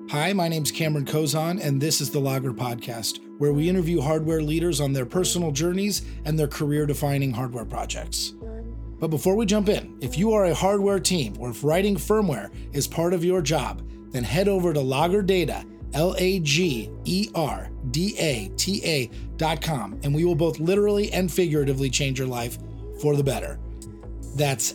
Hi, my name's Cameron Kozon, and this is the Logger Podcast, where we interview hardware leaders on their personal journeys and their career-defining hardware projects. But before we jump in, if you are a hardware team or if writing firmware is part of your job, then head over to LaggerData, LaggerData.com, and we will both literally and figuratively change your life for the better. That's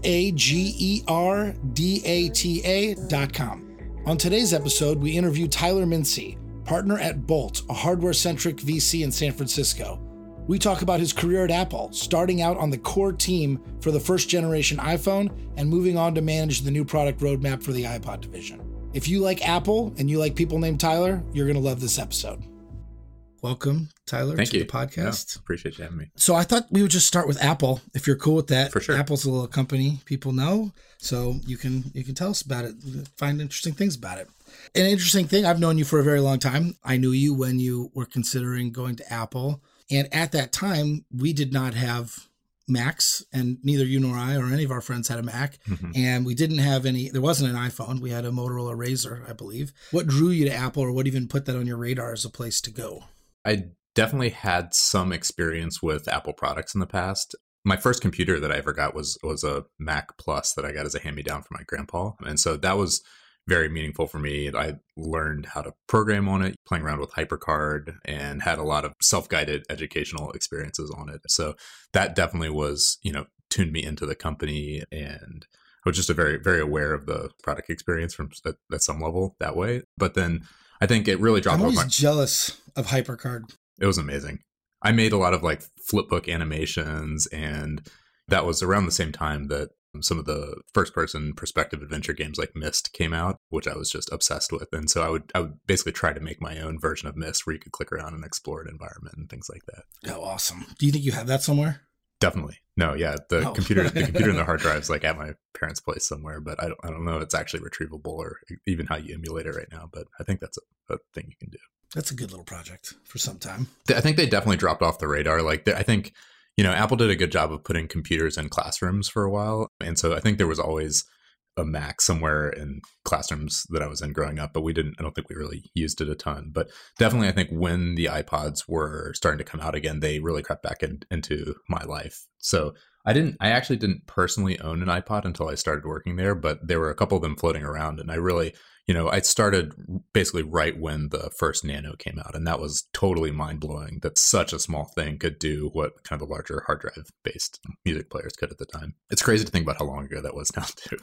LaggerData.com. On today's episode, we interview Tyler Mincy, partner at Bolt, a hardware-centric VC in San Francisco. We talk about his career at Apple, starting out on the core team for the first generation iPhone and moving on to manage the new product roadmap for the iPod division. If you like Apple and you like people named Tyler, you're going to love this episode. Welcome, Tyler, to the podcast. Yeah, appreciate you having me. So I thought we would just start with Apple, if you're cool with that. For sure. Apple's a little company people know, so you can tell us about it, find interesting things about it. An interesting thing, I've known you for a very long time. I knew you when you were considering going to Apple. And at that time, we did not have Macs, and neither you nor I or any of our friends had a Mac. Mm-hmm. And we didn't have there wasn't an iPhone. We had a Motorola Razr, I believe. What drew you to Apple, or what even put that on your radar as a place to go? I definitely had some experience with Apple products in the past. My first computer that I ever got was a Mac Plus that I got as a hand-me-down from my grandpa. And so that was very meaningful for me. I learned how to program on it, playing around with HyperCard, and had a lot of self-guided educational experiences on it. So that definitely was, tuned me into the company, and I was just very, very aware of the product experience at some level that way. But then I think it really dropped. I'm always jealous of HyperCard. It was amazing. I made a lot of flipbook animations, and that was around the same time that some of the first-person perspective adventure games like Myst came out, which I was just obsessed with. And so I would basically try to make my own version of Myst where you could click around and explore an environment and things like that. Oh, awesome. Do you think you have that somewhere? Definitely. No, yeah. The computer and the hard drive's at my parents' place somewhere, but I don't know if it's actually retrievable or even how you emulate it right now. But I think that's a thing you can do. That's a good little project for some time. I think they definitely dropped off the radar. I think, Apple did a good job of putting computers in classrooms for a while. And so I think there was always a Mac somewhere in classrooms that I was in growing up, but I don't think we really used it a ton. But definitely, I think when the iPods were starting to come out again, they really crept back into my life. So I actually didn't personally own an iPod until I started working there, but there were a couple of them floating around, and I really, I started basically right when the first Nano came out, and that was totally mind-blowing that such a small thing could do what kind of the larger hard drive-based music players could at the time. It's crazy to think about how long ago that was now, too.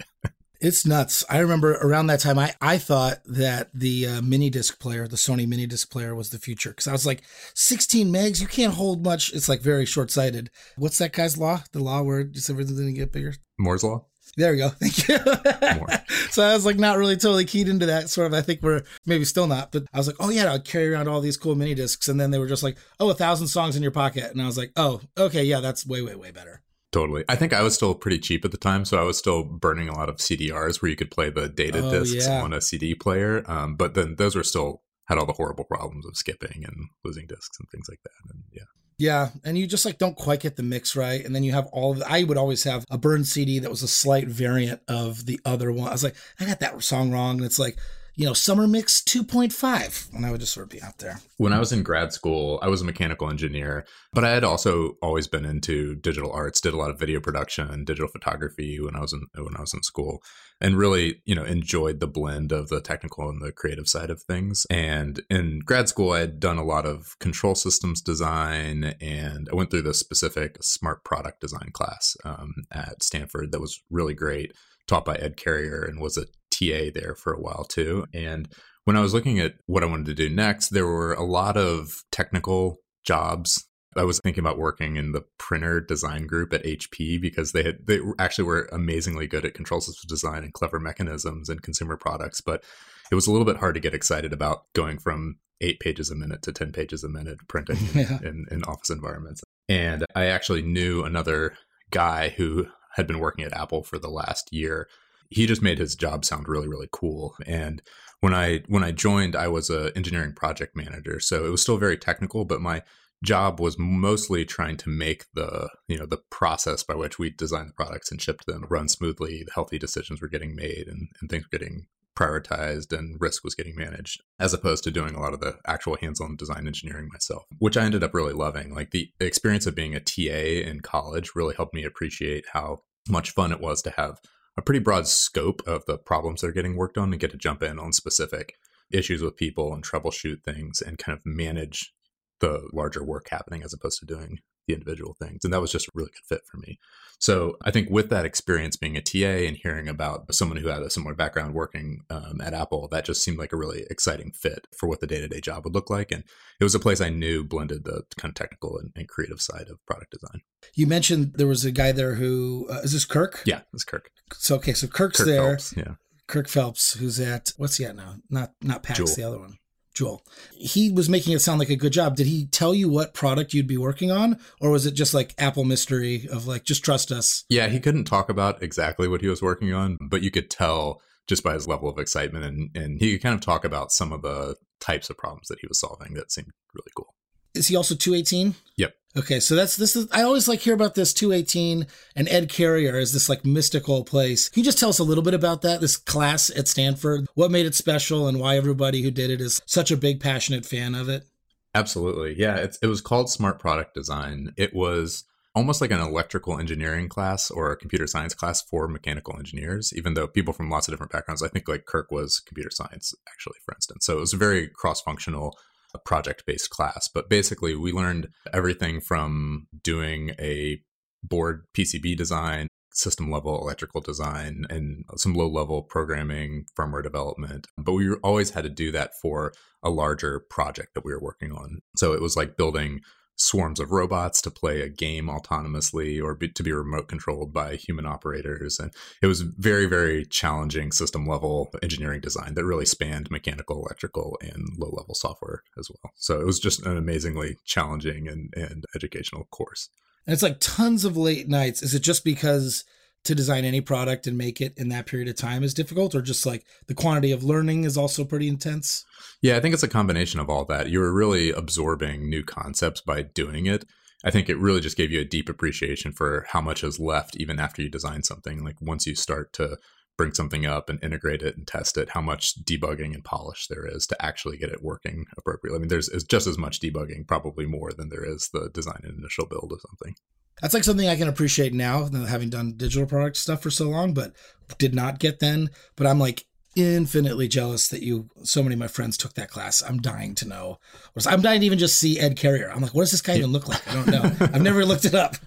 It's nuts. I remember around that time, I thought that the mini disc player, the Sony mini disc player, was the future. Because I was like, 16 megs, you can't hold much. It's very short-sighted. What's that guy's law? The law where just everything didn't get bigger? Moore's Law? There we go. Thank you. So I was not really totally keyed into that sort of. I think we're maybe still not, but I was like, oh yeah, I'd carry around all these cool mini discs. And then they were just 1,000 songs in your pocket. And I was like, oh, okay, yeah, that's way, way, way better. Totally. I think I was still pretty cheap at the time, so I was still burning a lot of CDRs where you could play the data discs on a CD player. But then those were still had all the horrible problems of skipping and losing discs and things like that. And yeah. Yeah, and you just don't quite get the mix right, and then you have I would always have a burned CD that was a slight variant of the other one. I was like, I got that song wrong, and it's Summer Mix 2.5, and I would just sort of be out there. When I was in grad school, I was a mechanical engineer, but I had also always been into digital arts, did a lot of video production and digital photography when I was in school, and really, enjoyed the blend of the technical and the creative side of things. And in grad school, I had done a lot of control systems design, and I went through this specific smart product design class at Stanford that was really great, taught by Ed Carrier, and was a TA there for a while too. And when I was looking at what I wanted to do next, there were a lot of technical jobs. I was thinking about working in the printer design group at HP because they actually were amazingly good at control system design and clever mechanisms and consumer products. But it was a little bit hard to get excited about going from 8 pages a minute to 10 pages a minute printing in office environments. And I actually knew another guy who had been working at Apple for the last year. He just made his job sound really, really cool. And when I joined, I was an engineering project manager. So it was still very technical, but my job was mostly trying to make the process by which we designed the products and shipped them run smoothly. The healthy decisions were getting made and things were getting prioritized and risk was getting managed, as opposed to doing a lot of the actual hands-on design engineering myself, which I ended up really loving. Like the experience of being a TA in college really helped me appreciate how much fun it was to have a pretty broad scope of the problems that are getting worked on and get to jump in on specific issues with people and troubleshoot things and kind of manage the larger work happening as opposed to doing the individual things. And that was just a really good fit for me. So I think with that experience being a TA and hearing about someone who had a similar background working at Apple, that just seemed like a really exciting fit for what the day-to-day job would look like. And it was a place I knew blended the kind of technical and creative side of product design. You mentioned there was a guy there who, is this Kirk? Yeah, it's Kirk. So, okay, so Kirk there. Phelps, yeah. Kirk Phelps, who's at, what's he at now? Not PAX, Jewel. The other one. Jewel. He was making it sound like a good job. Did he tell you what product you'd be working on? Or was it just like Apple mystery of like, just trust us? Yeah, he couldn't talk about exactly what he was working on, but you could tell just by his level of excitement. And he could kind of talk about some of the types of problems that he was solving that seemed really cool. Is he also 218? Yep. Okay, so this is I always like hear about this 218 and Ed Carrier as this like mystical place. Can you just tell us a little bit about that, this class at Stanford? What made it special and why everybody who did it is such a big, passionate fan of it? Absolutely. Yeah, it was called Smart Product Design. It was almost like an electrical engineering class or a computer science class for mechanical engineers, even though people from lots of different backgrounds, I think like Kirk was computer science, actually, for instance. So it was a very cross-functional project-based class. But basically, we learned everything from doing a board PCB design, system-level electrical design, and some low-level programming, firmware development. But we always had to do that for a larger project that we were working on. So it was like building swarms of robots to play a game autonomously or to be remote controlled by human operators. And it was very, very challenging system level engineering design that really spanned mechanical, electrical, and low level software as well. So it was just an amazingly challenging and educational course. And it's like tons of late nights. Is it just because to design any product and make it in that period of time is difficult, or just like the quantity of learning is also pretty intense? Yeah, I think it's a combination of all that. You were really absorbing new concepts by doing it. I think it really just gave you a deep appreciation for how much is left even after you design something. Like once you start to bring something up and integrate it and test it, how much debugging and polish there is to actually get it working appropriately. I mean, there's just as much debugging, probably more than there is the design and initial build of something. That's like something I can appreciate now, having done digital product stuff for so long, but did not get then. But I'm like infinitely jealous that so many of my friends took that class. I'm dying to know. I'm dying to even just see Ed Carrier. I'm like, what does this guy even look like? I don't know. I've never looked it up.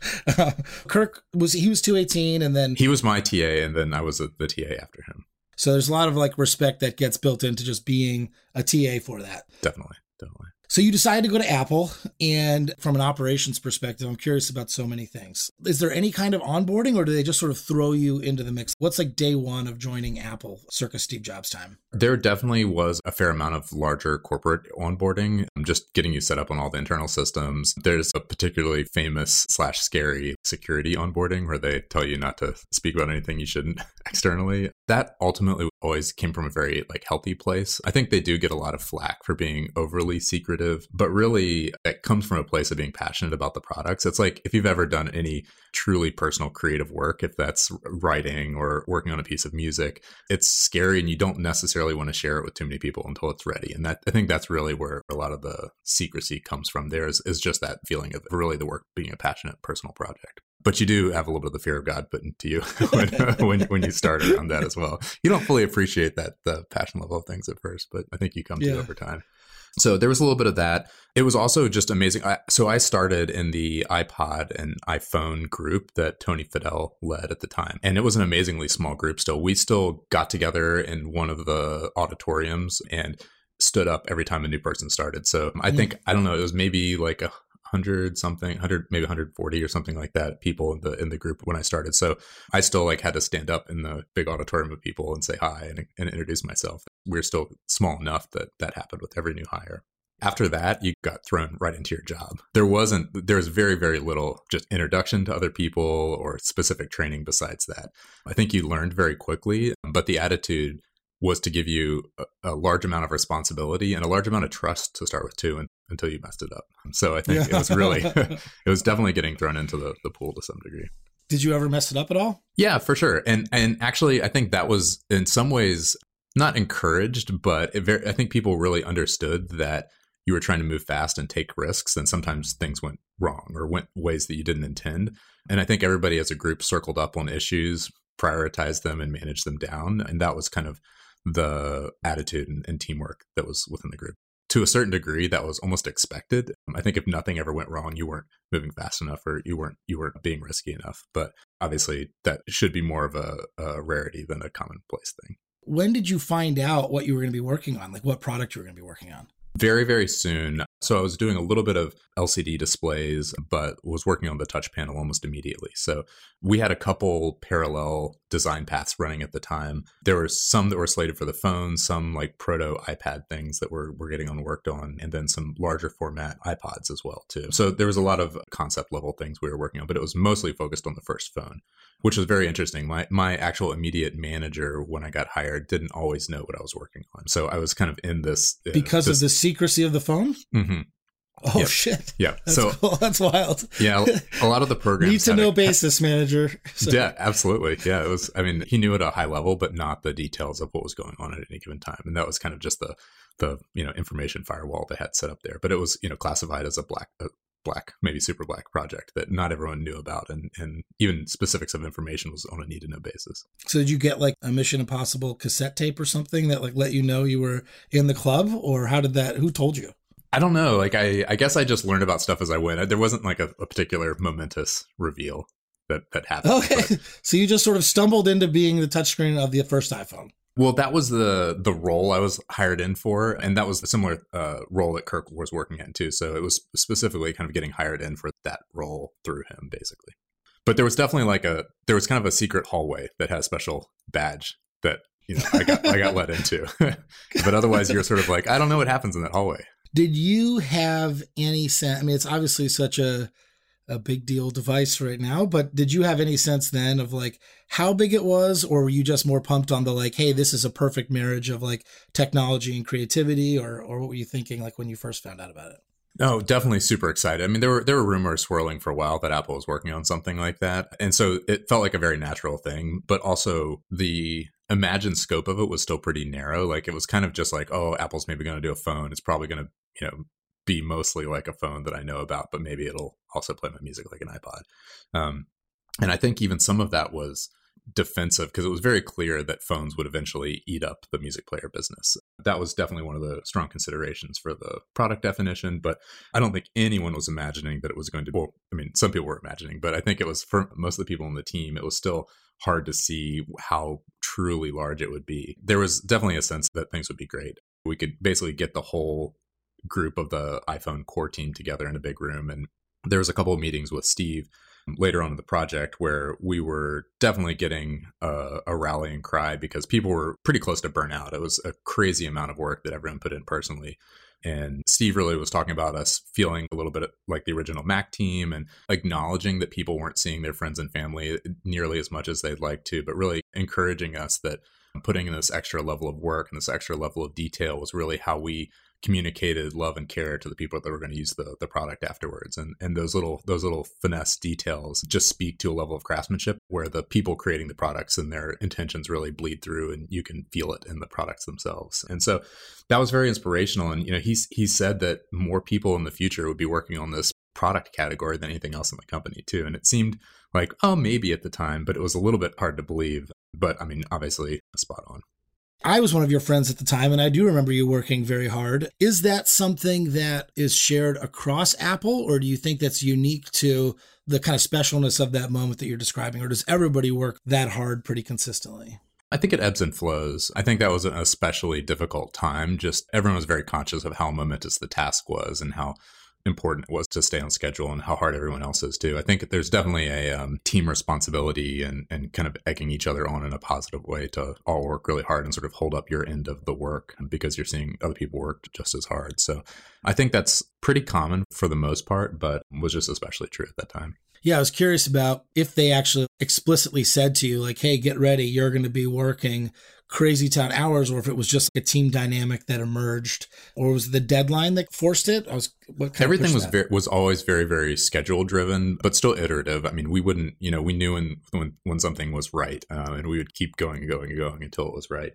Kirk was 218 and then he was my TA and then I was the TA after him. So there's a lot of like respect that gets built into just being a TA for that. Definitely. So you decided to go to Apple, and from an operations perspective, I'm curious about so many things. Is there any kind of onboarding, or do they just sort of throw you into the mix? What's like day one of joining Apple circa Steve Jobs time? There definitely was a fair amount of larger corporate onboarding, just getting you set up on all the internal systems. There's a particularly famous / scary security onboarding where they tell you not to speak about anything you shouldn't externally. That ultimately always came from a very like healthy place. I think they do get a lot of flack for being overly secretive, but really it comes from a place of being passionate about the products. It's like if you've ever done any truly personal creative work, if that's writing or working on a piece of music, it's scary and you don't necessarily want to share it with too many people until it's ready. And that I think that's really where a lot of the secrecy comes from. There is just that feeling of really the work being a passionate personal project. But you do have a little bit of the fear of God put into you when you start around that as well. You don't fully appreciate the passion level of things at first, but I think you come to it over time. So there was a little bit of that. It was also just amazing. So I started in the iPod and iPhone group that Tony Fadell led at the time. And it was an amazingly small group still. We still got together in one of the auditoriums and stood up every time a new person started. So I think, I don't know, it was maybe like 100 something, 100, maybe 140 or something like that people in the group when I started. So I still like had to stand up in the big auditorium of people and say hi and introduce myself. We're still small enough that happened with every new hire. After that, you got thrown right into your job. There was very, very little just introduction to other people or specific training besides that. I think you learned very quickly, but the attitude was to give you a large amount of responsibility and a large amount of trust to start with too, until you messed it up. So I think it was really, it was definitely getting thrown into the pool to some degree. Did you ever mess it up at all? Yeah, for sure. And actually, I think that was in some ways, not encouraged, but I think people really understood that you were trying to move fast and take risks, and sometimes things went wrong or went ways that you didn't intend. And I think everybody as a group circled up on issues, prioritized them, and managed them down. And that was kind of the attitude and teamwork that was within the group. To a certain degree, that was almost expected. I think if nothing ever went wrong, you weren't moving fast enough, or you weren't being risky enough. But obviously, that should be more of a rarity than a commonplace thing. When did you find out what you were going to be working on? Like what product you were going to be working on? Very, very soon. So I was doing a little bit of LCD displays, but was working on the touch panel almost immediately. So we had a couple parallel design paths running at the time. There were some that were slated for the phone, some like proto iPad things that were getting worked on, and then some larger format iPods as well too. So there was a lot of concept level things we were working on, but it was mostly focused on the first phone, which was very interesting. My actual immediate manager, when I got hired, didn't always know what I was working on. So I was kind of in this because of the secrecy of the phone. Mm-hmm. Oh, yep. Shit. Yeah. That's so cool. That's wild. Yeah. A lot of the programs need to know basis manager. So. Yeah, absolutely. Yeah. It was, I mean, he knew at a high level, but not the details of what was going on at any given time. And that was kind of just the information firewall they had set up there. But it was, classified as a black, maybe super black project that not everyone knew about. And even specifics of information was on a need to know basis. So did you get like a Mission Impossible cassette tape or something that like let you know you were in the club, or who told you? I don't know. Like, I guess I just learned about stuff as I went. There wasn't like a particular momentous reveal that happened. Okay. But, so you just sort of stumbled into being the touchscreen of the first iPhone. Well, that was the role I was hired in for. And that was a similar role that Kirk was working in too. So it was specifically kind of getting hired in for that role through him, basically. But there was definitely there was kind of a secret hallway that had a special badge that, I got let into. But otherwise you're sort of like, I don't know what happens in that hallway. Did you have any sense? I mean, it's obviously such a big deal device right now, but did you have any sense then of like how big it was, or were you just more pumped on the like, hey, this is a perfect marriage of like technology and creativity, or what were you thinking like when you first found out about it? Oh, definitely super excited. I mean, there were rumors swirling for a while that Apple was working on something like that. And so it felt like a very natural thing, but also the imagined scope of it was still pretty narrow. Like it was kind of just like, oh, Apple's maybe going to do a phone. It's probably going to, be mostly like a phone that I know about, but maybe it'll also play my music like an iPod. And I think even some of that was defensive because it was very clear that phones would eventually eat up the music player business. That was definitely one of the strong considerations for the product definition, but I don't think anyone was imagining that it was going to, well, I mean, some people were imagining, but I think it was for most of the people on the team, it was still hard to see how truly large it would be. There was definitely a sense that things would be great. We could basically get the whole group of the iPhone core team together in a big room. And there was a couple of meetings with Steve later on in the project where we were definitely getting a rallying cry because people were pretty close to burnout. It was a crazy amount of work that everyone put in personally. And Steve really was talking about us feeling a little bit like the original Mac team and acknowledging that people weren't seeing their friends and family nearly as much as they'd like to, but really encouraging us that putting in this extra level of work and this extra level of detail was really how we communicated love and care to the people that were going to use the product afterwards. And those little finesse details just speak to a level of craftsmanship where the people creating the products and their intentions really bleed through and you can feel it in the products themselves. And so that was very inspirational. And, he said that more people in the future would be working on this product category than anything else in the company too. And it seemed like, oh, maybe at the time, but it was a little bit hard to believe. But I mean, obviously spot on. I was one of your friends at the time, and I do remember you working very hard. Is that something that is shared across Apple, or do you think that's unique to the kind of specialness of that moment that you're describing, or does everybody work that hard pretty consistently? I think it ebbs and flows. I think that was an especially difficult time. Just everyone was very conscious of how momentous the task was and how important it was to stay on schedule and how hard everyone else is too. I think there's definitely a team responsibility and kind of egging each other on in a positive way to all work really hard and sort of hold up your end of the work because you're seeing other people work just as hard. So I think that's pretty common for the most part, but was just especially true at that time. Yeah, I was curious about if they actually explicitly said to you, like, hey, get ready, you're going to be working crazy town hours, or if it was just a team dynamic that emerged, or was it the deadline that forced it? Everything was always very, very schedule driven, but still iterative. I mean, we wouldn't, we knew when something was right, and we would keep going and going and going until it was right.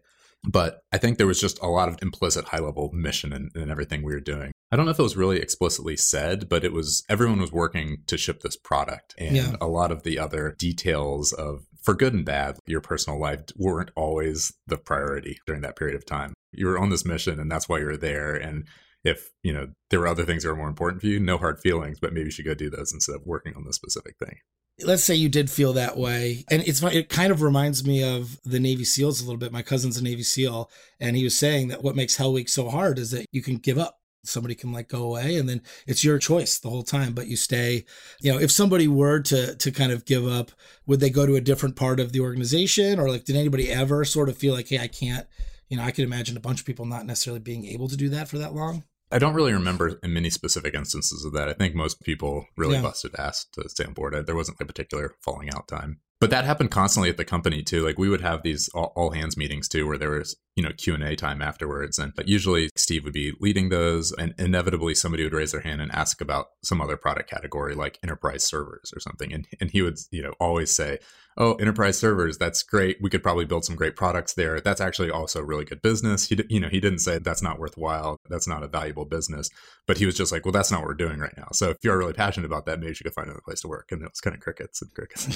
But I think there was just a lot of implicit high level mission in everything we were doing. I don't know if it was really explicitly said, but it was everyone was working to ship this product. And a lot of the other details of, for good and bad, your personal life weren't always the priority during that period of time. You were on this mission and that's why you were there. And if, there were other things that were more important for you, no hard feelings, but maybe you should go do those instead of working on this specific thing. Let's say you did feel that way. And it kind of reminds me of the Navy SEALs a little bit. My cousin's a Navy SEAL, and he was saying that what makes Hell Week so hard is that you can give up. Somebody can go away, and then it's your choice the whole time, but you stay. If somebody were to kind of give up, would they go to a different part of the organization? Or did anybody ever sort of feel like, hey, I can't, I could imagine a bunch of people not necessarily being able to do that for that long. I don't really remember in many specific instances of that. I think most people really busted ass to stay on board. There wasn't a particular falling out time. But that happened constantly at the company too. We would have these all hands meetings too, where there was, Q&A time afterwards. And usually Steve would be leading those, and inevitably somebody would raise their hand and ask about some other product category like enterprise servers or something. And he would, always say, oh, enterprise servers, that's great. We could probably build some great products there. That's actually also really good business. He didn't say that's not worthwhile. That's not a valuable business. But he was just like, well, that's not what we're doing right now. So if you're really passionate about that, maybe you should go find another place to work. And it was kind of crickets and crickets.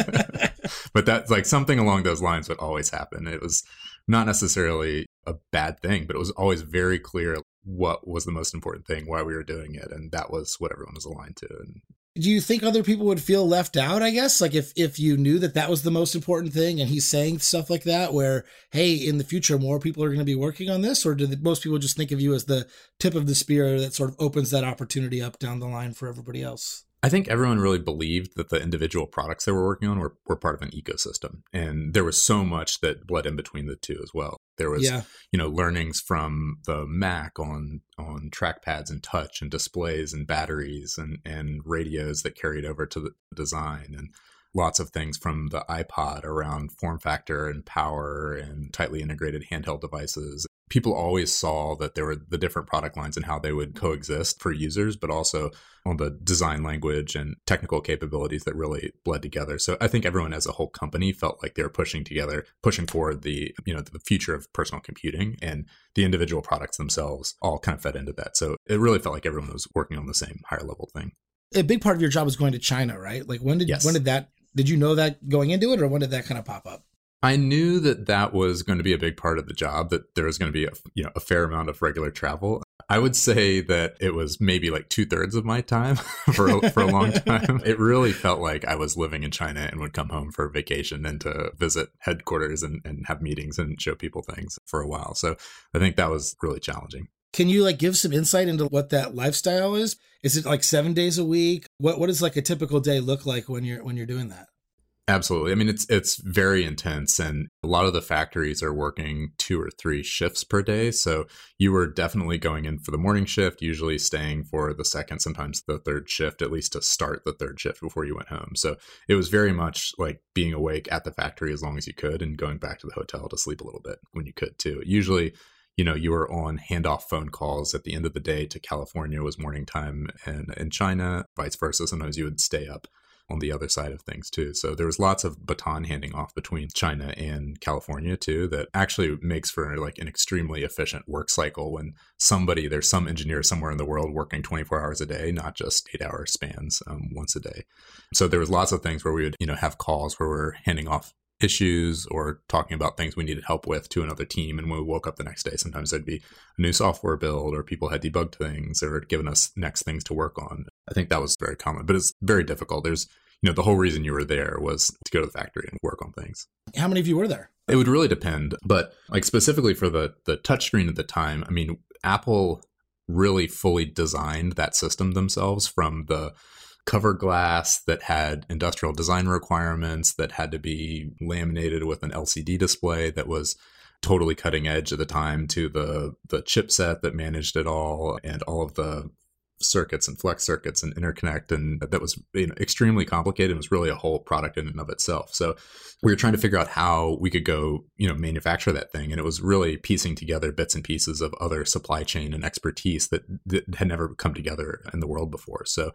But that's something along those lines would always happen. It was not necessarily a bad thing, but it was always very clear what was the most important thing, why we were doing it. And that was what everyone was aligned to. And do you think other people would feel left out, I guess? If you knew that was the most important thing and he's saying stuff like that, where, hey, in the future, more people are going to be working on this? Or do most people just think of you as the tip of the spear that sort of opens that opportunity up down the line for everybody else? I think everyone really believed that the individual products they were working on were part of an ecosystem. And there was so much that bled in between the two as well. There was, learnings from the Mac on trackpads and touch and displays and batteries and radios that carried over to the design, and lots of things from the iPod around form factor and power and tightly integrated handheld devices. People always saw that there were the different product lines and how they would coexist for users, but also on the design language and technical capabilities that really bled together. So I think everyone as a whole company felt like they were pushing forward the future of personal computing, and the individual products themselves all kind of fed into that. So it really felt like everyone was working on the same higher level thing. A big part of your job was going to China, right? Did you know that going into it, or when did that kind of pop up? I knew that was going to be a big part of the job, that there was going to be a fair amount of regular travel. I would say that it was maybe 2/3 of my time for a long time. It really felt like I was living in China and would come home for vacation and to visit headquarters and have meetings and show people things for a while. So I think that was really challenging. Can you give some insight into what that lifestyle is? Is it 7 days a week? What does a typical day look like when you're doing that? Absolutely. I mean, it's very intense, and a lot of the factories are working 2 or 3 shifts per day. So you were definitely going in for the morning shift, usually staying for the second, sometimes the third shift, at least to start the third shift before you went home. So it was very much like being awake at the factory as long as you could and going back to the hotel to sleep a little bit when you could too. Usually, you were on handoff phone calls at the end of the day to California was morning time, and in China, vice versa. Sometimes you would stay up on the other side of things too. So there was lots of baton handing off between China and California too, that actually makes for an extremely efficient work cycle when there's some engineer somewhere in the world working 24 hours a day, not just 8-hour spans once a day. So there was lots of things where we would, have calls where we're handing off issues or talking about things we needed help with to another team. And when we woke up the next day, sometimes there'd be a new software build, or people had debugged things or given us next things to work on. I think that was very common, but it's very difficult. There's, the whole reason you were there was to go to the factory and work on things. How many of you were there? It would really depend, but specifically for the touchscreen at the time, I mean, Apple really fully designed that system themselves, from the cover glass that had industrial design requirements that had to be laminated with an LCD display that was totally cutting edge at the time, to the chipset that managed it all, and all of the circuits and flex circuits and interconnect, and that was extremely complicated. It was really a whole product in and of itself. So we were trying to figure out how we could go manufacture that thing, and it was really piecing together bits and pieces of other supply chain and expertise that had never come together in the world before. So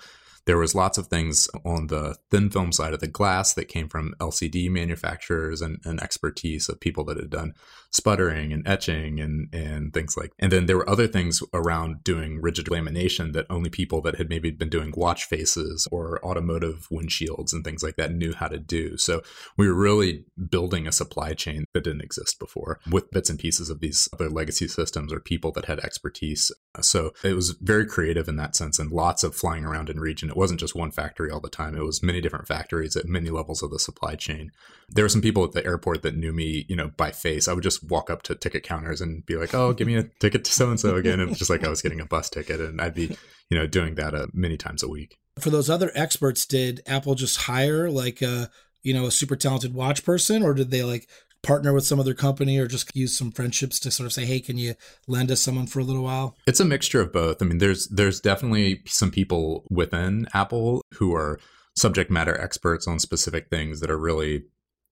There was lots of things on the thin film side of the glass that came from LCD manufacturers and expertise of people that had done sputtering and etching and things like. And then there were other things around doing rigid lamination that only people that had maybe been doing watch faces or automotive windshields and things like that knew how to do. So we were really building a supply chain that didn't exist before with bits and pieces of these other legacy systems or people that had expertise. So it was very creative in that sense, and lots of flying around in region. It wasn't just one factory all the time. It was many different factories at many levels of the supply chain. There were some people at the airport that knew me, by face. I would just walk up to ticket counters and be like, "Oh, give me a ticket to so-and-so again." And just like I was getting a bus ticket, and I'd be, doing that many times a week. For those other experts, did Apple just hire like a super talented watch person, or did they like partner with some other company or just use some friendships to sort of say, hey, can you lend us someone for a little while? It's a mixture of both. I mean, there's definitely some people within Apple who are subject matter experts on specific things that really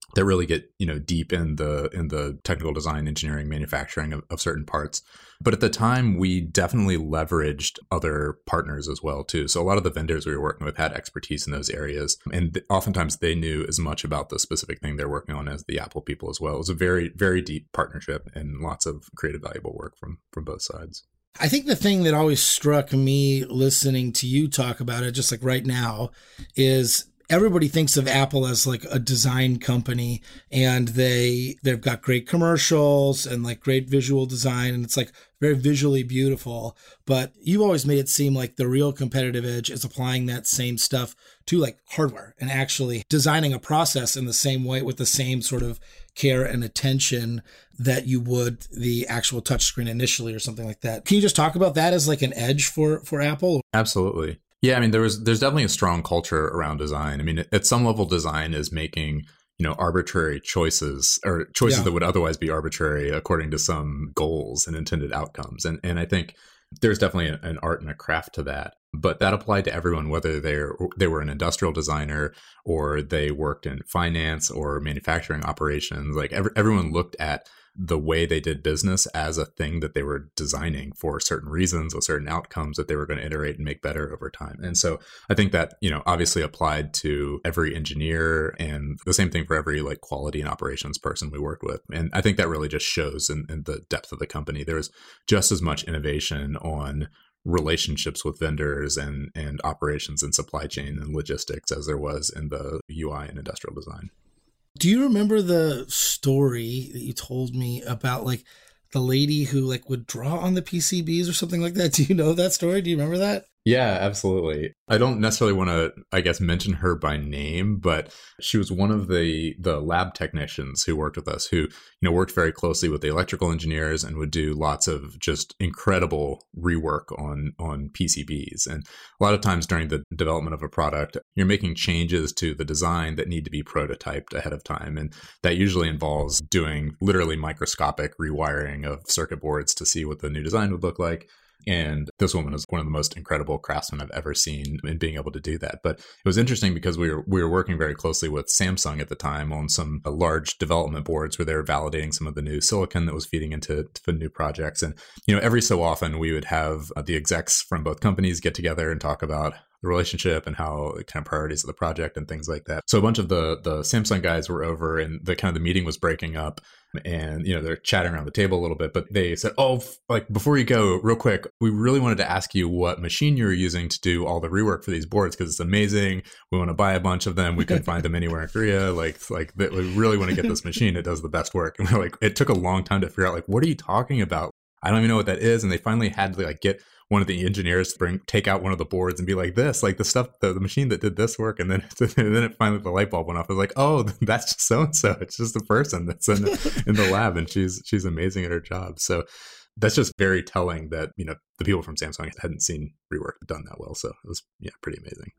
get deep in the technical design, engineering, manufacturing of certain parts. But at the time, we definitely leveraged other partners as well too. So a lot of the vendors we were working with had expertise in those areas, and oftentimes they knew as much about the specific thing they're working on as the Apple people as well. It was a very, very deep partnership and lots of creative, valuable work from both sides. I think the thing that always struck me listening to you talk about it, just like right now, is everybody thinks of Apple as like a design company, and they've got great commercials and like great visual design, and it's like very visually beautiful. But you've always made it seem like the real competitive edge is applying that same stuff to like hardware and actually designing a process in the same way with the same sort of care and attention that you would the actual touchscreen initially or something like that. Can you just talk about that as like an edge for Apple? Absolutely. Yeah, I mean, there's definitely a strong culture around design. I mean, at some level, design is making, arbitrary choices or choices that would otherwise be arbitrary according to some goals and intended outcomes. And I think there's definitely an art and a craft to that. But that applied to everyone, whether they were an industrial designer or they worked in finance or manufacturing operations. Like everyone looked at the way they did business as a thing that they were designing for certain reasons or certain outcomes that they were going to iterate and make better over time. And so I think that, obviously applied to every engineer, and the same thing for every like quality and operations person we worked with. And I think that really just shows in the depth of the company. There was just as much innovation on relationships with vendors and operations and supply chain and logistics as there was in the UI and industrial design. Do you remember the story that you told me about like the lady who like would draw on the PCBs or something like that? Do you know that story? Do you remember that? Yeah, absolutely. I don't necessarily want to, mention her by name, but she was one of the lab technicians who worked with us, who, worked very closely with the electrical engineers and would do lots of just incredible rework on PCBs. And a lot of times during the development of a product, you're making changes to the design that need to be prototyped ahead of time. And that usually involves doing literally microscopic rewiring of circuit boards to see what the new design would look like. And this woman is one of the most incredible craftsmen I've ever seen in being able to do that. But it was interesting because we were working very closely with Samsung at the time on some large development boards where they were validating some of the new silicon that was feeding into new projects. And, every so often we would have the execs from both companies get together and talk about the relationship and how kind of priorities of the project and things like that. So a bunch of the Samsung guys were over, and the meeting was breaking up, and they're chatting around the table a little bit, but they said, "Oh, like before you go, real quick, we really wanted to ask you what machine you're using to do all the rework for these boards, because it's amazing. We want to buy a bunch of them. We couldn't find them anywhere in Korea. Like we really want to get this machine. It does the best work." And we're like, it took a long time to figure out like, what are you talking about? I don't even know what that is. And they finally had to like get one of the engineers to take out one of the boards and be like, this, like the stuff, the machine that did this work. And then it finally, the light bulb went off. I was like, oh, that's just so-and-so. It's just a person that's in the lab, and she's amazing at her job. So that's just very telling that, the people from Samsung hadn't seen rework done that well. So it was, pretty amazing.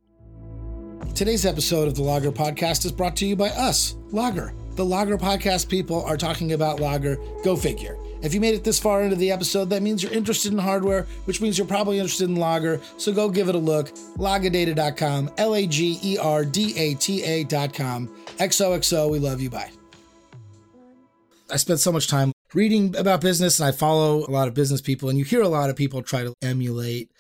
Today's episode of the Logger Podcast is brought to you by us, Logger. The Logger Podcast people are talking about Logger. Go figure. If you made it this far into the episode, that means you're interested in hardware, which means you're probably interested in Logger. So go give it a look. Lagadata.com, LAGERDATA.com. XOXO, we love you. Bye. I spent so much time reading about business, and I follow a lot of business people, and you hear a lot of people try to emulate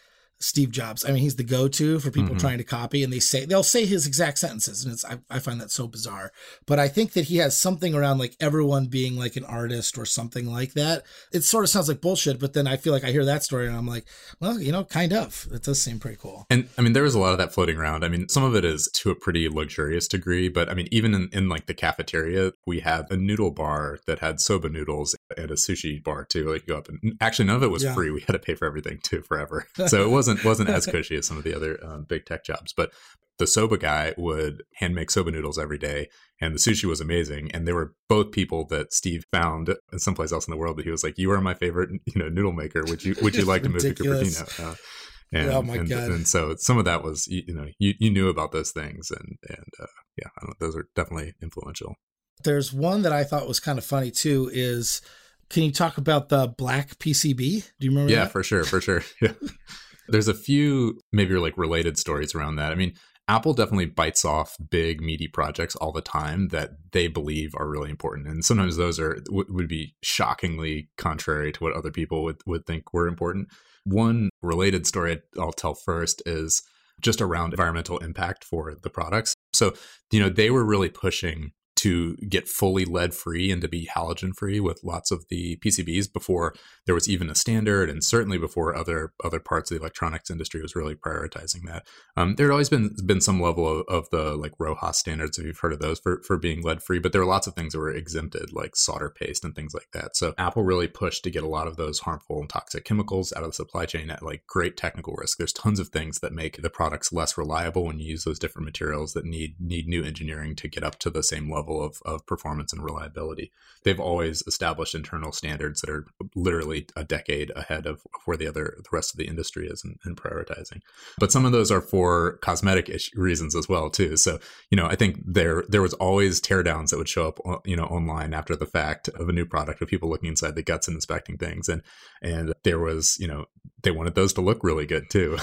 Steve Jobs. I mean, he's the go-to for people Mhm. trying to copy, and they'll say his exact sentences, and I find that so bizarre. But I think that he has something around like everyone being like an artist or something like that. It sort of sounds like bullshit, but then I feel like I hear that story and I'm like, well, kind of. It does seem pretty cool. And I mean, there was a lot of that floating around. I mean, some of it is to a pretty luxurious degree, but I mean, even in like the cafeteria, we had a noodle bar that had soba noodles and a sushi bar too. Like, you go up and actually none of it was free. We had to pay for everything too forever. So it wasn't as cushy as some of the other big tech jobs. But the soba guy would hand make soba noodles every day, and the sushi was amazing. And they were both people that Steve found someplace else in the world. That he was like, "You are my favorite, noodle maker. Would you like to move to Cupertino?" Oh my God. And so some of that was, you knew about those things, and yeah, those are definitely influential. There's one that I thought was kind of funny too. Is can you talk about the black PCB? Do you remember? Yeah, that? for sure. Yeah. There's a few maybe like related stories around that. I mean, Apple definitely bites off big, meaty projects all the time that they believe are really important. And sometimes those would be shockingly contrary to what other people would think were important. One related story I'll tell first is just around environmental impact for the products. So, they were really pushing to get fully lead free and to be halogen free with lots of the PCBs before there was even a standard, and certainly before other parts of the electronics industry was really prioritizing that. There had always been some level of the like RoHS standards, if you've heard of those, for being lead free, but there were lots of things that were exempted, like solder paste and things like that. So Apple really pushed to get a lot of those harmful and toxic chemicals out of the supply chain at like great technical risk. There's tons of things that make the products less reliable when you use those different materials that need new engineering to get up to the same level of performance and reliability. They've always established internal standards that are literally a decade ahead of where the rest of the industry is in prioritizing. But some of those are for cosmetic reasons as well too. So, I think there was always teardowns that would show up, online after the fact of a new product, of people looking inside the guts and inspecting things. And there was, they wanted those to look really good too.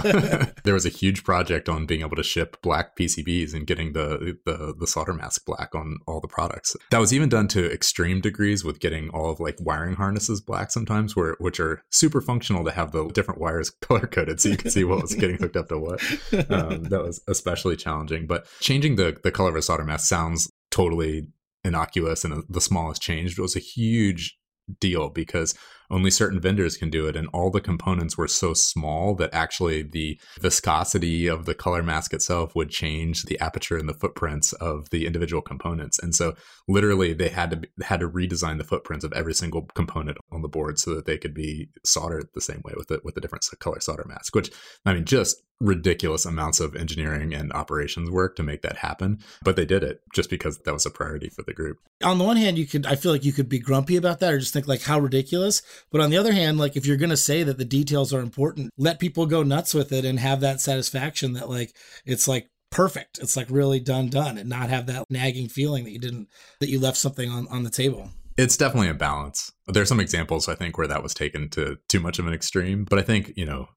There was a huge project on being able to ship black PCBs and getting the solder mask black on all the products. That was even done to extreme degrees with getting all of like wiring harnesses black sometimes, which are super functional to have the different wires color coded so you can see what was getting hooked up to what. That was especially challenging. But changing the color of a solder mask sounds totally innocuous and the smallest change, but it was a huge deal because only certain vendors can do it, and all the components were so small that actually the viscosity of the color mask itself would change the aperture and the footprints of the individual components. And so literally they had to redesign the footprints of every single component on the board so that they could be soldered the same way with a different color solder mask, which, I mean, just ridiculous amounts of engineering and operations work to make that happen. But they did it just because that was a priority for the group. On the one hand, I feel like you could be grumpy about that or just think like how ridiculous. But on the other hand, like if you're going to say that the details are important, let people go nuts with it and have that satisfaction that like, it's like perfect. It's like really done, and not have that nagging feeling that you left something on the table. It's definitely a balance. There's some examples, I think, where that was taken to too much of an extreme. But I think,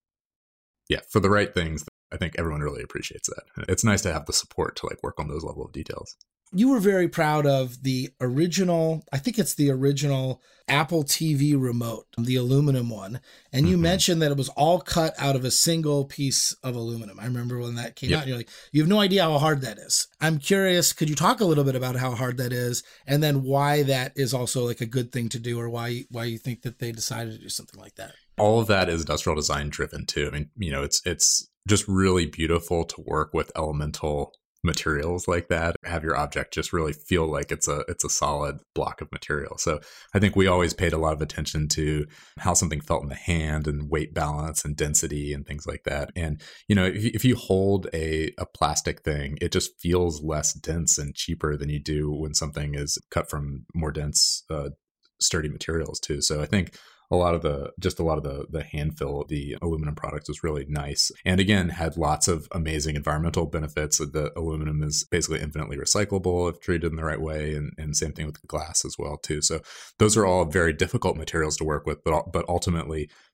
for the right things, I think everyone really appreciates that. It's nice to have the support to like work on those level of details. You were very proud of the original, I think it's the original Apple TV remote, the aluminum one. And you mentioned that it was all cut out of a single piece of aluminum. I remember when that came out, and you're like, you have no idea how hard that is. I'm curious, could you talk a little bit about how hard that is and then why that is also like a good thing to do, or why you think that they decided to do something like that? All of that is industrial design driven too. I mean, it's just really beautiful to work with elemental materials like that, have your object just really feel like it's a solid block of material. So I think we always paid a lot of attention to how something felt in the hand and weight balance and density and things like that. And if you hold a plastic thing, it just feels less dense and cheaper than you do when something is cut from more dense sturdy materials too. So I think a lot of the hand fill of the aluminum products was really nice. And again, had lots of amazing environmental benefits. The aluminum is basically infinitely recyclable if treated in the right way. And same thing with glass as well too. So those are all very difficult materials to work with, but ultimately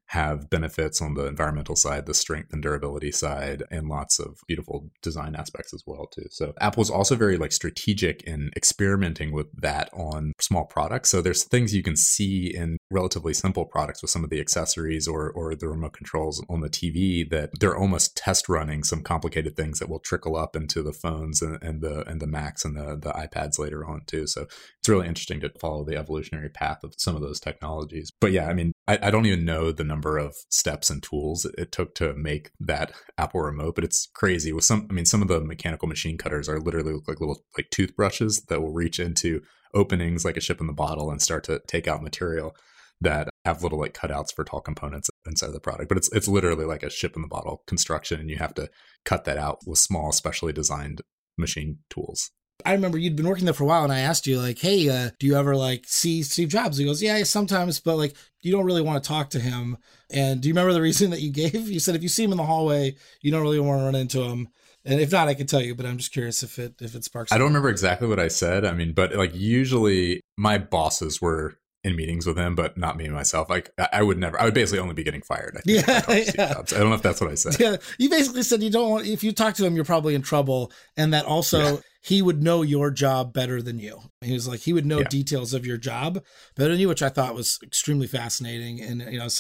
have benefits on the environmental side, the strength and durability side, and lots of beautiful design aspects as well too. So Apple is also very like strategic in experimenting with that on small products. So there's things you can see in relatively simple products with some of the accessories or the remote controls on the TV that they're almost test running some complicated things that will trickle up into the phones and the Macs and the iPads later on too. So it's really interesting to follow the evolutionary path of some of those technologies. But yeah, I mean, I don't even know the number of steps and tools it took to make that Apple remote, but it's crazy. With some of the mechanical machine cutters are literally look like little like toothbrushes that will reach into openings like a ship in the bottle and start to take out material that have little like cutouts for tall components inside the product. But it's literally like a ship in the bottle construction, and you have to cut that out with small, specially designed machine tools. I remember you'd been working there for a while, and I asked you like, hey, do you ever like see Steve Jobs? He goes, yeah, sometimes, but like you don't really want to talk to him. And do you remember the reason that you gave? You said if you see him in the hallway, you don't really want to run into him. And if not, I can tell you, but I'm just curious if it sparks. I don't remember exactly what I said. I mean, but like usually my bosses were in meetings with him, but not me myself. Like I would basically only be getting fired. I think, yeah. I don't know if that's what I said. Yeah. You basically said you don't want, if you talk to him, you're probably in trouble. And that also he would know your job better than you. He was like, he would know details of your job better than you, which I thought was extremely fascinating. And, you know,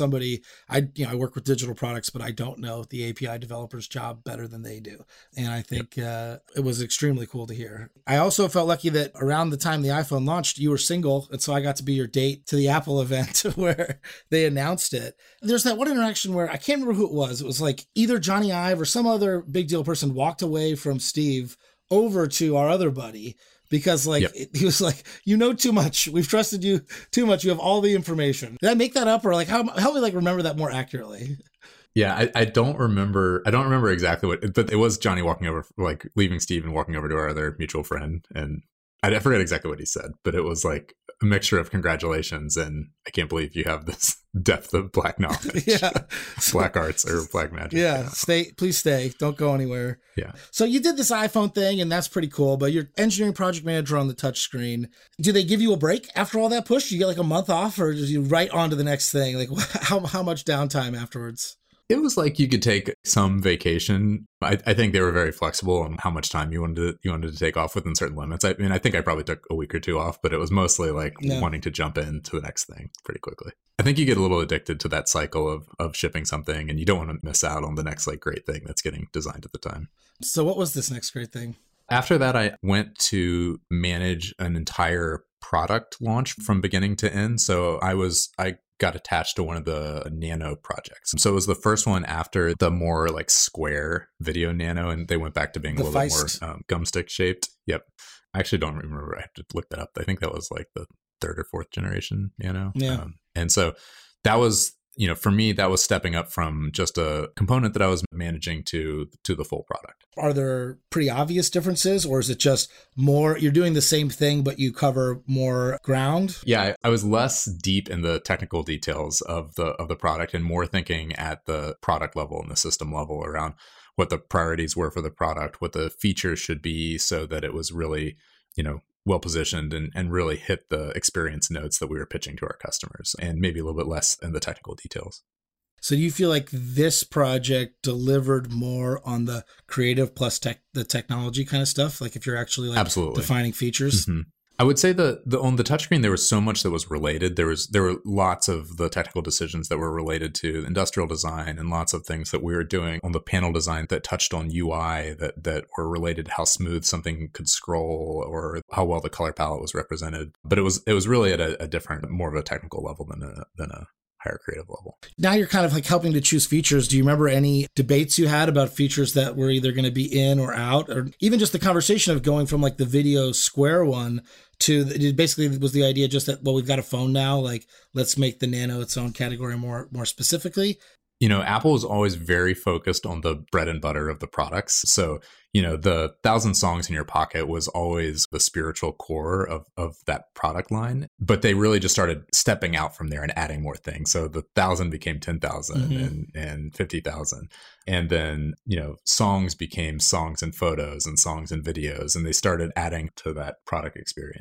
I work with digital products, but I don't know the API developer's job better than they do. And I think it was extremely cool to hear. I also felt lucky that around the time the iPhone launched, you were single. And so I got to be your date to the Apple event where they announced it. There's that one interaction where I can't remember who it was. It was like either Johnny Ive or some other big deal person walked away from Steve over to our other buddy because like he was like, you know too much. We've trusted you too much. You have all the information. Did I make that up, or like help me like remember that more accurately? Yeah, I don't remember. I don't remember exactly what, but it was Johnny walking over, like leaving Steve and walking over to our other mutual friend, and I forget exactly what he said, but it was like a mixture of congratulations and I can't believe you have this depth of black knowledge, black arts or black magic. Yeah, please stay. Don't go anywhere. Yeah. So you did this iPhone thing, and that's pretty cool. But you're engineering project manager on the touch screen. Do they give you a break after all that push? Do you get like a month off, or do you right on to the next thing? Like how much downtime afterwards? It was like you could take some vacation. I think they were very flexible on how much time you wanted to take off within certain limits. I mean, I think I probably took a week or two off, but it was mostly like wanting to jump into the next thing pretty quickly. I think you get a little addicted to that cycle of shipping something, and you don't want to miss out on the next like great thing that's getting designed at the time. So what was this next great thing? After that, I went to manage an entire product launch from beginning to end. So I got attached to one of the Nano projects. So it was the first one after the more like square video Nano, and they went back to being a little bit more gumstick shaped. Yep. I actually don't remember. I have to look that up. I think that was like the third or fourth generation Nano. Yeah. And so that was, you know, for me, that was stepping up from just a component that I was managing to the full product. Are there pretty obvious differences, or is it just more, you're doing the same thing, but you cover more ground? Yeah, I was less deep in the technical details of the product and more thinking at the product level and the system level around what the priorities were for the product, what the features should be so that it was really, you know, well positioned and really hit the experience notes that we were pitching to our customers, and maybe a little bit less in the technical details. So do you feel like this project delivered more on the creative plus the technology kind of stuff? Like if you're actually like Absolutely. Defining features? Mm-hmm. I would say on the touchscreen, there was so much that was related. There were lots of the technical decisions that were related to industrial design and lots of things that we were doing on the panel design that touched on UI that were related to how smooth something could scroll or how well the color palette was represented. But it was really at a different, more of a technical level than a higher creative level. Now you're kind of like helping to choose features. Do you remember any debates you had about features that were either going to be in or out, or even just the conversation of going from like the video square one to it basically was the idea just that, well, we've got a phone now, like let's make the Nano its own category more specifically? You know, Apple is always very focused on the bread and butter of the products. So, you know, the 1,000 songs in your pocket was always the spiritual core of that product line. But they really just started stepping out from there and adding more things. So the 1,000 became 10,000 and 50,000. And then, you know, songs became songs and photos and songs and videos. And they started adding to that product experience.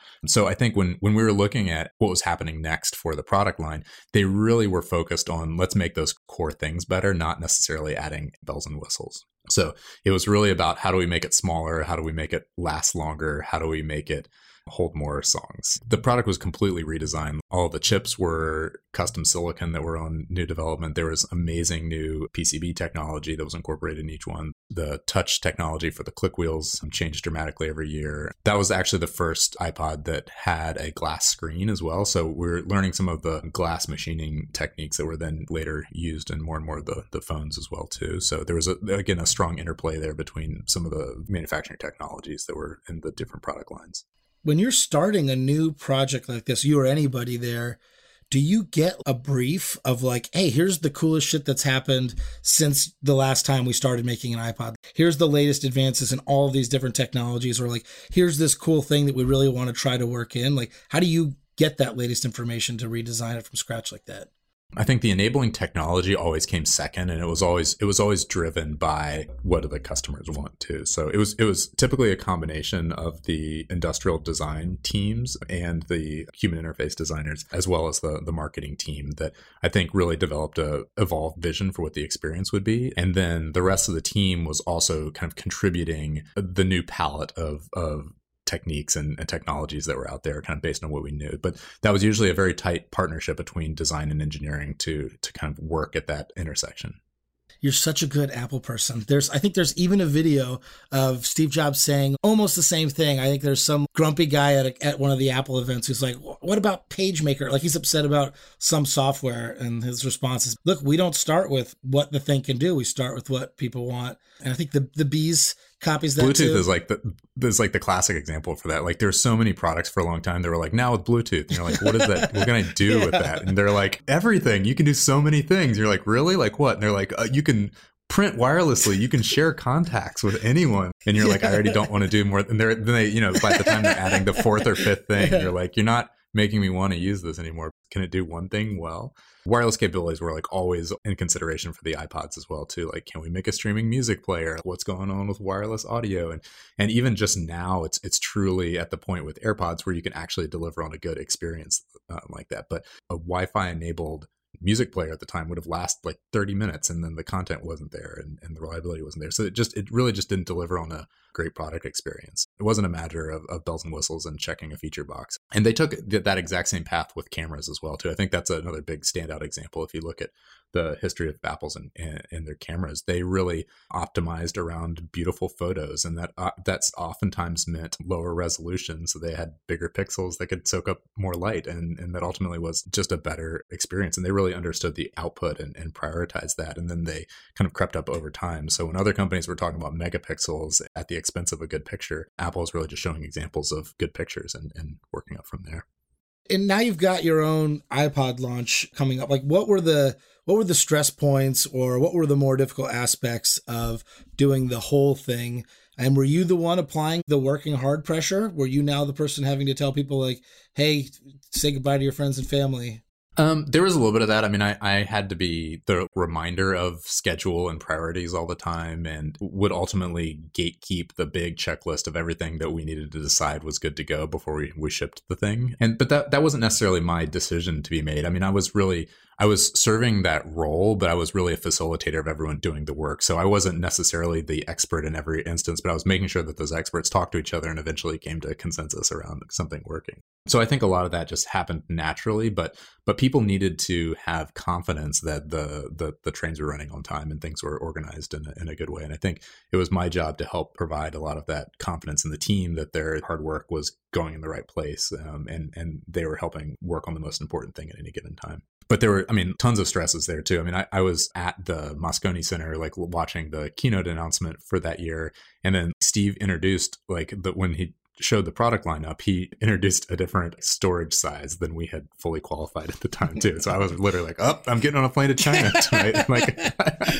So I think when we were looking at what was happening next for the product line, they really were focused on let's make those core things better, not necessarily adding bells and whistles. So it was really about how do we make it smaller? How do we make it last longer? How do we make it hold more songs? The product was completely redesigned. All the chips were custom silicon that were on new development. There was amazing new PCB technology that was incorporated in each one. The touch technology for the click wheels changed dramatically every year. That was actually the first iPod that had a glass screen as well. So we're learning some of the glass machining techniques that were then later used in more and more of the phones as well too. So there was, again, a strong interplay there between some of the manufacturing technologies that were in the different product lines. When you're starting a new project like this, you or anybody there, do you get a brief of like, hey, here's the coolest shit that's happened since the last time we started making an iPod. Here's the latest advances in all of these different technologies, or like, here's this cool thing that we really want to try to work in. Like, how do you get that latest information to redesign it from scratch like that? I think the enabling technology always came second, and it was always driven by what do the customers want to. So it was typically a combination of the industrial design teams and the human interface designers, as well as the marketing team, that I think really developed a evolved vision for what the experience would be. And then the rest of the team was also kind of contributing the new palette of techniques and technologies that were out there kind of based on what we knew. But that was usually a very tight partnership between design and engineering to kind of work at that intersection. You're such a good Apple person. I think there's even a video of Steve Jobs saying almost the same thing. I think there's some grumpy guy at one of the Apple events who's like, what about PageMaker? Like, he's upset about some software, and his response is, look, we don't start with what the thing can do. We start with what people want. And I think the Bees copies that Bluetooth too. is like the classic example for that. Like, there's so many products for a long time. They were like, now with Bluetooth. And you're like, what is that? What can I do with that? And they're like, everything. You can do so many things. You're like, really? Like what? And they're like, you can print wirelessly. You can share contacts with anyone. And you're like, I already don't want to do more. And then they, by the time they're adding the fourth or fifth thing, you're like, you're not making me want to use this anymore. Can it do one thing well? Wireless capabilities were like always in consideration for the iPods as well too. Like, can we make a streaming music player? What's going on with wireless audio? And even just now, it's truly at the point with AirPods where you can actually deliver on a good experience like that. But a Wi-Fi enabled music player at the time would have lasted like 30 minutes, and then the content wasn't there and the reliability wasn't there. So it really just didn't deliver on a great product experience. It wasn't a matter of bells and whistles and checking a feature box. And they took that exact same path with cameras as well too. I think that's another big standout example. If you look at the history of Apple's and their cameras, they really optimized around beautiful photos, and that's oftentimes meant lower resolution. So they had bigger pixels that could soak up more light, and that ultimately was just a better experience. And they really understood the output and prioritized that. And then they kind of crept up over time. So when other companies were talking about megapixels at the expense of a good picture, Apple is really just showing examples of good pictures and working up from there. And now you've got your own iPod launch coming up. Like, what were the stress points, or what were the more difficult aspects of doing the whole thing? And were you the one applying the working hard pressure? Were you now the person having to tell people like, hey, say goodbye to your friends and family? There was a little bit of that. I mean, I had to be the reminder of schedule and priorities all the time, and would ultimately gatekeep the big checklist of everything that we needed to decide was good to go before we shipped the thing. But that wasn't necessarily my decision to be made. I mean, I was serving that role, but I was really a facilitator of everyone doing the work. So I wasn't necessarily the expert in every instance, but I was making sure that those experts talked to each other and eventually came to a consensus around something working. So I think a lot of that just happened naturally, but people needed to have confidence that the trains were running on time and things were organized in a good way. And I think it was my job to help provide a lot of that confidence in the team that their hard work was going in the right place, and they were helping work on the most important thing at any given time. But there were, tons of stresses there too. I mean, I was at the Moscone Center, like watching the keynote announcement for that year. And then Steve introduced, when he showed the product lineup, he introduced a different storage size than we had fully qualified at the time too. So I was literally like, I'm getting on a plane to China tonight.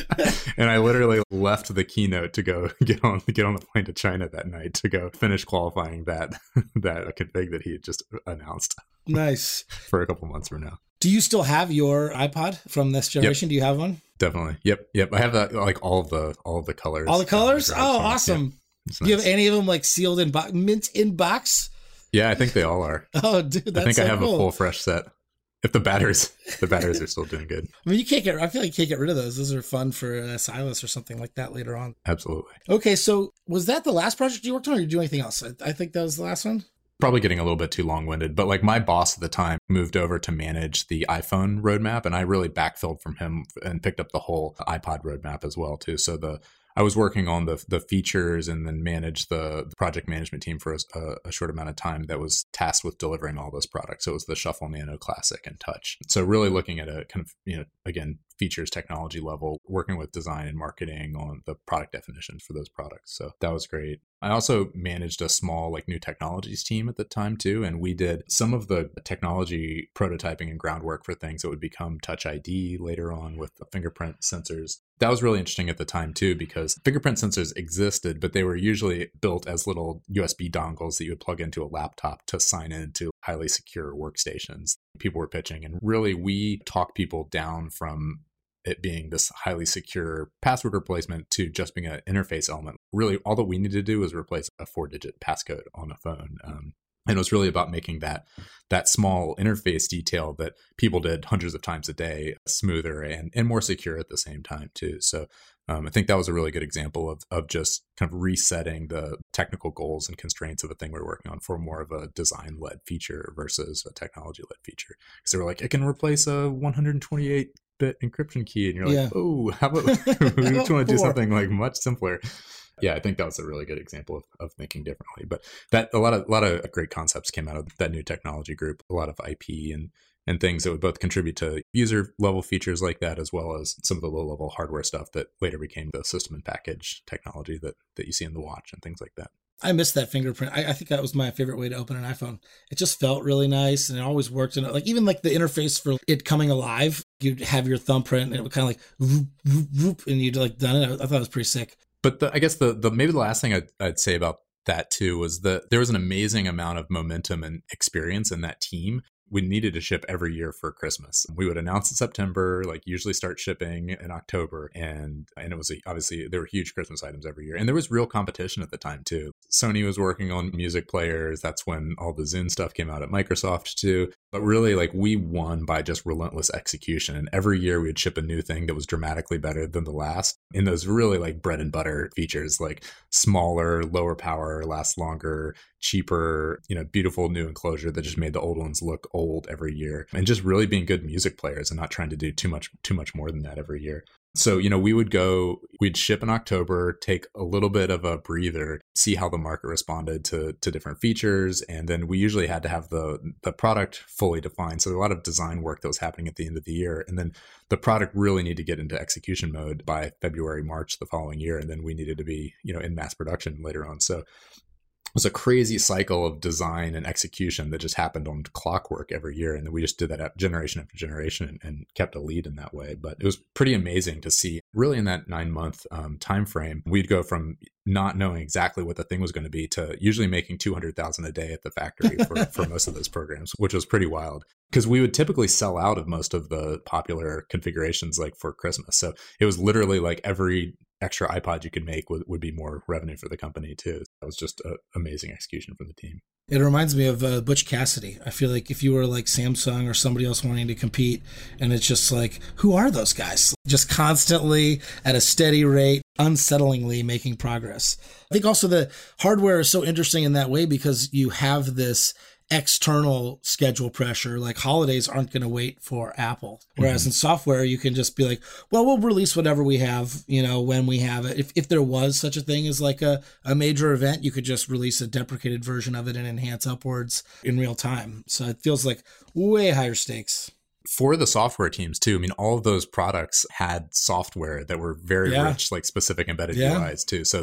And I literally left the keynote to go get on the plane to China that night to go finish qualifying that config that he had just announced. Nice. For a couple months from now. Do you still have your iPod from this generation? Yep. Do you have one? Definitely. Yep. I have that, like all of the colors. All the colors? Oh, awesome. Yeah. Do you have any of them like sealed in mint in box? Yeah, I think they all are. Oh, dude, that's I think so I have cool. a full fresh set. If the batteries are still doing good. I mean, I feel like you can't get rid of those. Those are fun for Silas or something like that later on. Absolutely. Okay, so was that the last project you worked on, or did you do anything else? I think that was the last one. Probably getting a little bit too long-winded, but like my boss at the time moved over to manage the iPhone roadmap, and I really backfilled from him and picked up the whole iPod roadmap as well too. So I was working on the features and then managed the project management team for a short amount of time that was tasked with delivering all those products. So it was the Shuffle Nano Classic and Touch. So really looking at a kind of, again, features technology level, working with design and marketing on the product definitions for those products. So that was great. I also managed a small like new technologies team at the time too. And we did some of the technology prototyping and groundwork for things that would become Touch ID later on with the fingerprint sensors. That was really interesting at the time too, because fingerprint sensors existed, but they were usually built as little USB dongles that you would plug into a laptop to sign into highly secure workstations. People were pitching, and really we talked people down from it being this highly secure password replacement to just being an interface element. Really, all that we needed to do was replace a 4-digit passcode on a phone. And it was really about making that small interface detail that people did hundreds of times a day smoother and more secure at the same time too. So I think that was a really good example of just kind of resetting the technical goals and constraints of a thing we're working on for more of a design-led feature versus a technology-led feature. Because they were like, it can replace a 128-bit encryption key, and you're like, oh, how about we just want to do something like much simpler. Yeah, I think that was a really good example of thinking differently. But that a lot of great concepts came out of that new technology group, a lot of IP and things that would both contribute to user level features like that, as well as some of the low level hardware stuff that later became the system and package technology that you see in the watch and things like that. I missed that fingerprint. I think that was my favorite way to open an iPhone. It just felt really nice, and it always worked. And like even like the interface for it coming alive, you'd have your thumbprint, and it would kind of like whoop, whoop, whoop, and you'd like done it. I thought it was pretty sick. But I guess the maybe the last thing I'd say about that too was that there was an amazing amount of momentum and experience in that team. We needed to ship every year for Christmas. We would announce in September, like usually start shipping in October. And it was obviously there were huge Christmas items every year. And there was real competition at the time too. Sony was working on music players. That's when all the Zune stuff came out at Microsoft too. But really like we won by just relentless execution. And every year we would ship a new thing that was dramatically better than the last in those really like bread and butter features, like smaller, lower power, last longer, cheaper, beautiful new enclosure that just made the old ones look old every year, and just really being good music players and not trying to do too much more than that every year. So, we'd ship in October, take a little bit of a breather, see how the market responded to different features. And then we usually had to have the product fully defined. So a lot of design work that was happening at the end of the year. And then the product really needed to get into execution mode by February, March the following year. And then we needed to be, in mass production later on. So it was a crazy cycle of design and execution that just happened on clockwork every year. And then we just did that generation after generation and kept a lead in that way. But it was pretty amazing to see really in that 9-month time frame, we'd go from not knowing exactly what the thing was going to be to usually making 200,000 a day at the factory for most of those programs, which was pretty wild because we would typically sell out of most of the popular configurations like for Christmas. So it was literally like every extra iPod you could make would be more revenue for the company too. That was just an amazing execution from the team. It reminds me of Butch Cassidy. I feel like if you were like Samsung or somebody else wanting to compete, and it's just like, who are those guys? Just constantly at a steady rate, unsettlingly making progress. I think also the hardware is so interesting in that way because you have this external schedule pressure. Like holidays aren't going to wait for Apple. Whereas in software, you can just be like, well, we'll release whatever we have, when we have it. If there was such a thing as like a major event, you could just release a deprecated version of it and enhance upwards in real time. So it feels like way higher stakes. For the software teams too, I mean, all of those products had software that were very rich, like specific embedded UIs too. So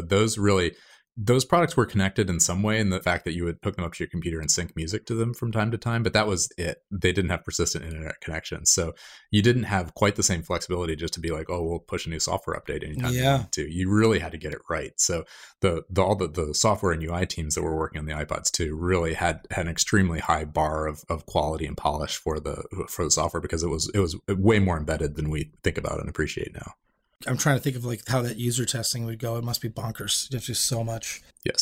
those products were connected in some way in the fact that you would hook them up to your computer and sync music to them from time to time, but that was it. They didn't have persistent internet connections. So you didn't have quite the same flexibility just to be like, oh, we'll push a new software update anytime you want to. You really had to get it right. So all the software and UI teams that were working on the iPods too really had an extremely high bar of quality and polish for the software because it was way more embedded than we think about and appreciate now. I'm trying to think of like how that user testing would go. It must be bonkers. You have to do so much. Yes.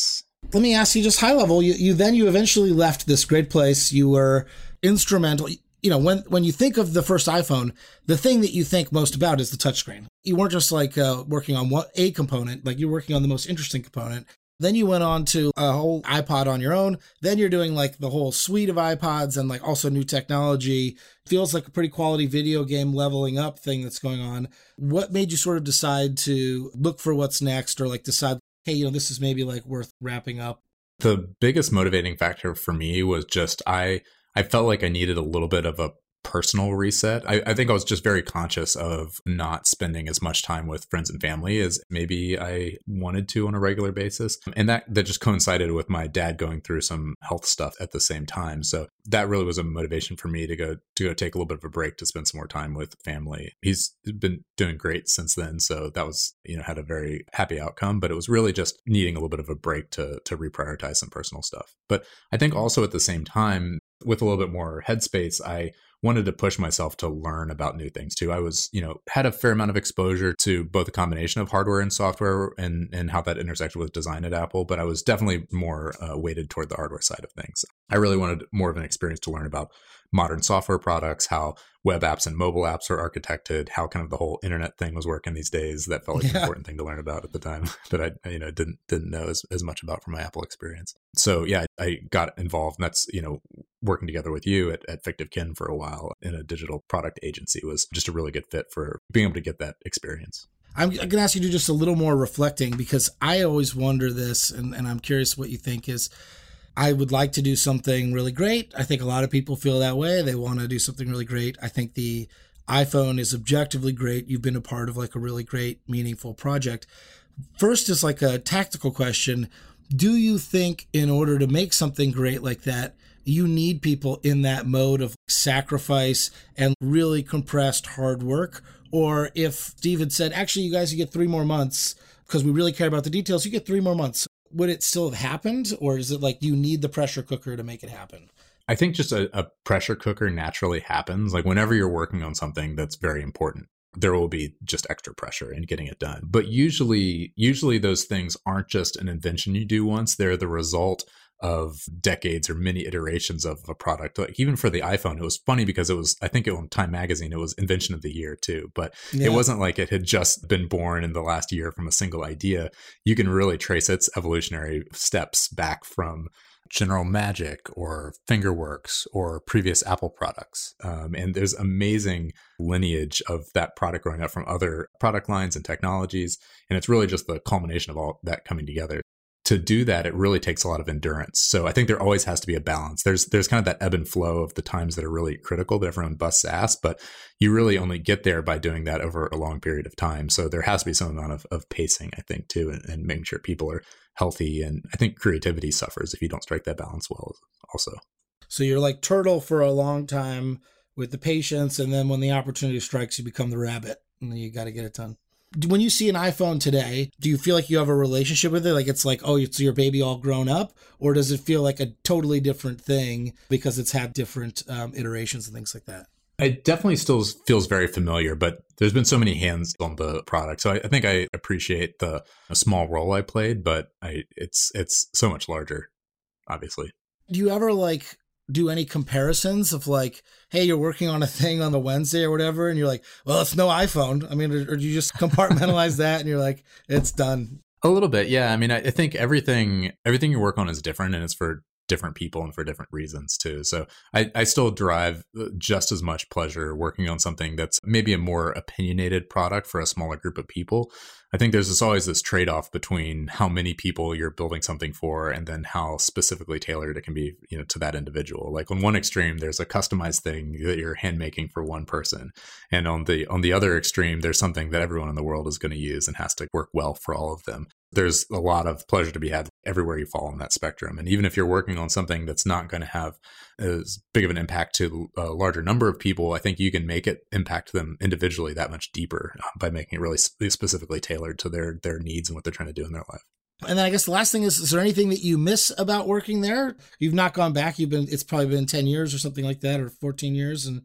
Let me ask you just high level. You eventually left this great place. You were instrumental. You know, when you think of the first iPhone, the thing that you think most about is the touchscreen. You weren't just like working on a component, like you're working on the most interesting component. Then you went on to a whole iPod on your own. Then you're doing like the whole suite of iPods and like also new technology. Feels like a pretty quality video game leveling up thing that's going on. What made you sort of decide to look for what's next, or like decide, hey, you know, this is maybe like worth wrapping up? The biggest motivating factor for me was just I felt like I needed a little bit of a personal reset. I think I was just very conscious of not spending as much time with friends and family as maybe I wanted to on a regular basis. And that just coincided with my dad going through some health stuff at the same time. So that really was a motivation for me to go take a little bit of a break to spend some more time with family. He's been doing great since then. So that was, you know, had a very happy outcome, but it was really just needing a little bit of a break to reprioritize some personal stuff. But I think also at the same time, with a little bit more headspace, I wanted to push myself to learn about new things too. I was, you know, had a fair amount of exposure to both a combination of hardware and software and how that intersected with design at Apple, but I was definitely more weighted toward the hardware side of things. I really wanted more of an experience to learn about modern software products, how web apps and mobile apps are architected, how kind of the whole internet thing was working these days. That felt like an important thing to learn about at the time that I, you know, didn't know as much about from my Apple experience. So yeah, I got involved, and that's, you know, working together with you at Fictive Kin for a while in a digital product agency was just a really good fit for being able to get that experience. I'm going to ask you to do just a little more reflecting, because I always wonder this, and I'm curious what you think is, I would like to do something really great. I think a lot of people feel that way. They want to do something really great. I think the iPhone is objectively great. You've been a part of like a really great, meaningful project. First is like a tactical question. Do you think in order to make something great like that, you need people in that mode of sacrifice and really compressed hard work? Or if Steve had said, actually, you guys, you get 3 more months because we really care about the details, you get 3 more months. Would it still have happened? Or is it like you need the pressure cooker to make it happen? I think just a pressure cooker naturally happens. Like whenever you're working on something that's very important, there will be just extra pressure in getting it done. But usually those things aren't just an invention you do once. They're the result of decades or many iterations of a product. Like even for the iPhone, it was funny because it was, I think on Time Magazine, it was Invention of the Year too. But It wasn't like it had just been born in the last year from a single idea. You can really trace its evolutionary steps back from General Magic or Fingerworks or previous Apple products. And there's amazing lineage of that product growing up from other product lines and technologies. And it's really just the culmination of all that coming together. To do that, it really takes a lot of endurance. So I think there always has to be a balance. There's kind of that ebb and flow of the times that are really critical that everyone busts ass, but you really only get there by doing that over a long period of time. So there has to be some amount of pacing, I think, too, and making sure people are healthy. And I think creativity suffers if you don't strike that balance well also. So you're like turtle for a long time with the patience, and then when the opportunity strikes, you become the rabbit, and you got to get it done. When you see an iPhone today, do you feel like you have a relationship with it? Like it's like, oh, it's your baby all grown up? Or does it feel like a totally different thing because it's had different iterations and things like that? It definitely still feels very familiar, but there's been so many hands on the product. So I think I appreciate the small role I played, but it's so much larger, obviously. Do you ever like do any comparisons of like, hey, you're working on a thing on the Wednesday or whatever, and you're like, well, it's no iPhone. I mean, or do you just compartmentalize that and you're like, it's done? A little bit, yeah. I mean, I think everything you work on is different, and it's for different people and for different reasons too. So I still derive just as much pleasure working on something that's maybe a more opinionated product for a smaller group of people. I think there's always this trade-off between how many people you're building something for and then how specifically tailored it can be, you know, to that individual. Like on one extreme, there's a customized thing that you're hand making for one person. And on the other extreme, there's something that everyone in the world is going to use and has to work well for all of them. There's a lot of pleasure to be had everywhere you fall on that spectrum. And even if you're working on something that's not going to have as big of an impact to a larger number of people, I think you can make it impact them individually that much deeper by making it really specifically tailored to their needs and what they're trying to do in their life. And then I guess the last thing is there anything that you miss about working there? You've not gone back. It's probably been 10 years or something like that, or 14 years. And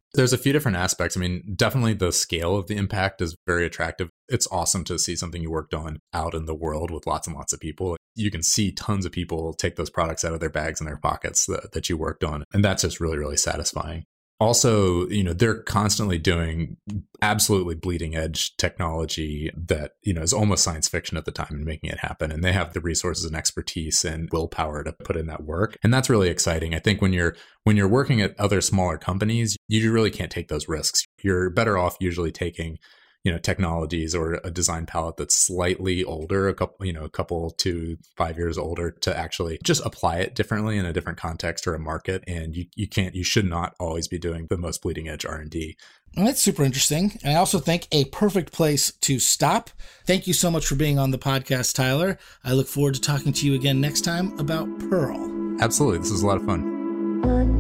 There's a few different aspects. I mean, definitely the scale of the impact is very attractive. It's awesome to see something you worked on out in the world with lots and lots of people. You can see tons of people take those products out of their bags and their pockets that you worked on. And that's just really, really satisfying. Also, they're constantly doing absolutely bleeding edge technology that, is almost science fiction at the time and making it happen. And they have the resources and expertise and willpower to put in that work. And that's really exciting. I think when you're working at other smaller companies, you really can't take those risks. You're better off usually taking technologies or a design palette that's slightly older, a couple to 5 years older, to actually just apply it differently in a different context or a market. And you should not always be doing the most bleeding edge R&D. Well, that's super interesting. And I also think a perfect place to stop. Thank you so much for being on the podcast, Tyler. I look forward to talking to you again next time about Pearl. Absolutely. This is a lot of fun.